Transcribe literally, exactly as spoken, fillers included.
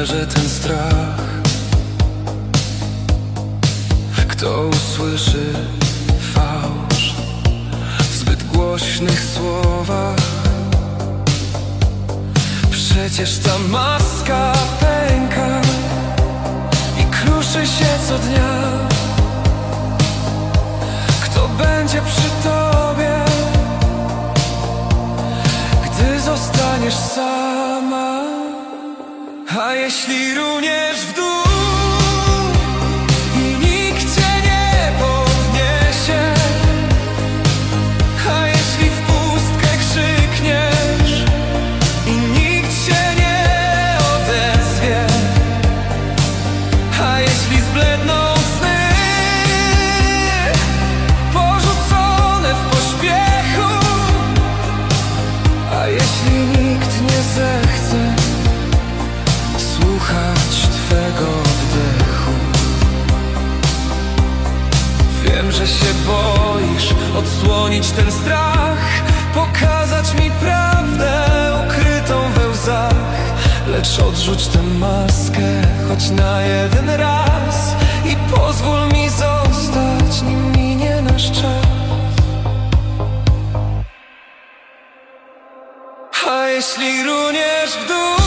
że ten strach, kto usłyszy fałsz w zbyt głośnych słowach? Przecież ta maska pęka i kruszy się co dnia. Kto będzie przy tobie, gdy zostaniesz sama? A jeśli runiesz w dół i nikt cię nie podniesie, a jeśli w pustkę krzykniesz i nikt się nie odezwie, a jeśli zbledną sny porzucone w pośpiechu, a jeśli nikt nie zechce słuchać twego oddechu. Wiem, że się boisz odsłonić ten strach, pokazać mi prawdę ukrytą we łzach. Lecz odrzuć tę maskę choć na jeden raz i pozwól mi zostać, nim minie nasz czas. A jeśli runiesz w dół